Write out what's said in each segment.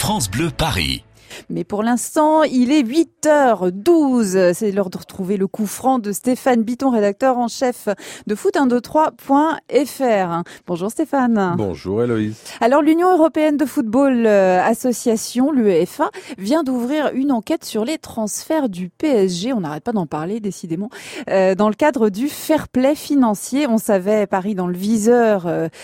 France Bleu Paris. Mais pour l'instant, il est 8h12. C'est l'heure de retrouver le coup franc de Stéphane Bitton, rédacteur en chef de foot123.fr. Bonjour Stéphane. Bonjour Héloïse. Alors l'Union européenne de football association, l'UEFA, vient d'ouvrir une enquête sur les transferts du PSG. On n'arrête pas d'en parler décidément. Dans le cadre du fair play financier, on savait Paris dans le viseur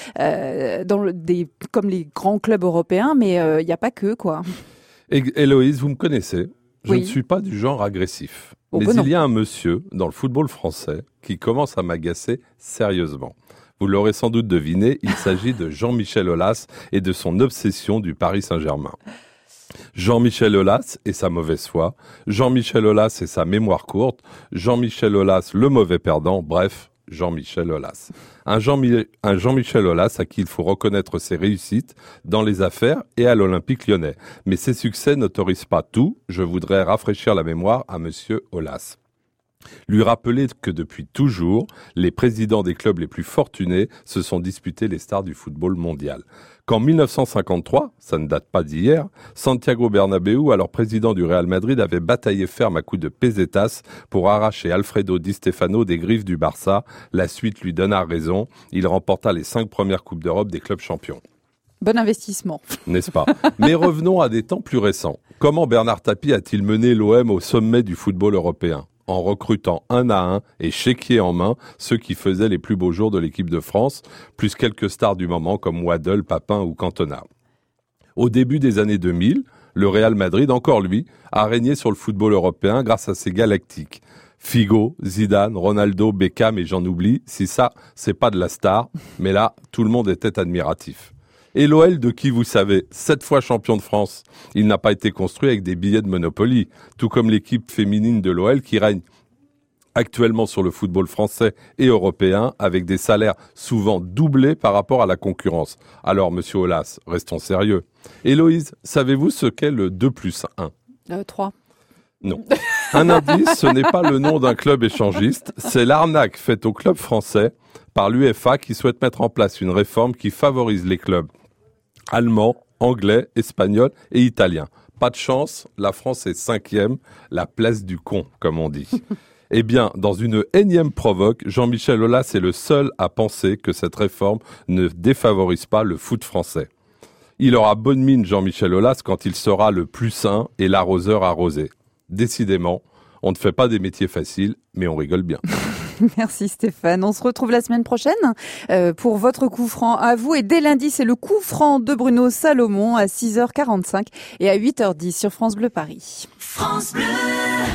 comme les grands clubs européens, mais il n'y a pas que quoi. Héloïse, vous me connaissez, je Oui. ne suis pas du genre agressif. Oh, Mais ben non. il y a un monsieur dans le football français qui commence à m'agacer sérieusement. Vous l'aurez sans doute deviné, il s'agit de Jean-Michel Aulas et de son obsession du Paris Saint-Germain. Jean-Michel Aulas et sa mauvaise foi, Jean-Michel Aulas et sa mémoire courte, Jean-Michel Aulas le mauvais perdant, bref, Jean-Michel Aulas. Un Jean-Michel Aulas à qui il faut reconnaître ses réussites dans les affaires et à l'Olympique lyonnais. Mais ses succès n'autorisent pas tout. Je voudrais rafraîchir la mémoire à monsieur Aulas. Lui rappeler que depuis toujours, les présidents des clubs les plus fortunés se sont disputés les stars du football mondial. Qu'en 1953, ça ne date pas d'hier, Santiago Bernabéu, alors président du Real Madrid, avait bataillé ferme à coups de pesetas pour arracher Alfredo Di Stefano des griffes du Barça. La suite lui donna raison. Il remporta les 5 premières Coupes d'Europe des clubs champions. Bon investissement. N'est-ce pas? Mais revenons à des temps plus récents. Comment Bernard Tapie a-t-il mené l'OM au sommet du football européen? En recrutant un à un et chéquier en main ceux qui faisaient les plus beaux jours de l'équipe de France, plus quelques stars du moment comme Waddle, Papin ou Cantona. Au début des années 2000, le Real Madrid, encore lui, a régné sur le football européen grâce à ses galactiques. Figo, Zidane, Ronaldo, Beckham et j'en oublie, si ça, c'est pas de la star, mais là, tout le monde était admiratif. Et l'OL de qui vous savez, 7 fois champion de France, il n'a pas été construit avec des billets de Monopoly, tout comme l'équipe féminine de l'OL qui règne actuellement sur le football français et européen avec des salaires souvent doublés par rapport à la concurrence. Alors monsieur Aulas, restons sérieux. Héloïse, savez-vous ce qu'est le 2+1 ? 3. Non. Un indice, ce n'est pas le nom d'un club échangiste, c'est l'arnaque faite au club français par l'UEFA qui souhaite mettre en place une réforme qui favorise les clubs allemands, anglais, espagnols et italiens. Pas de chance, la France est 5e, la place du con, comme on dit. Eh bien, dans une énième provoque, Jean-Michel Aulas est le seul à penser que cette réforme ne défavorise pas le foot français. Il aura bonne mine, Jean-Michel Aulas, quand il sera le plus sain et l'arroseur arrosé. Décidément, on ne fait pas des métiers faciles, mais on rigole bien. Merci Stéphane. On se retrouve la semaine prochaine pour votre coup franc à vous. Et dès lundi, c'est le coup franc de Bruno Salomon à 6h45 et à 8h10 sur France Bleu Paris. France Bleu.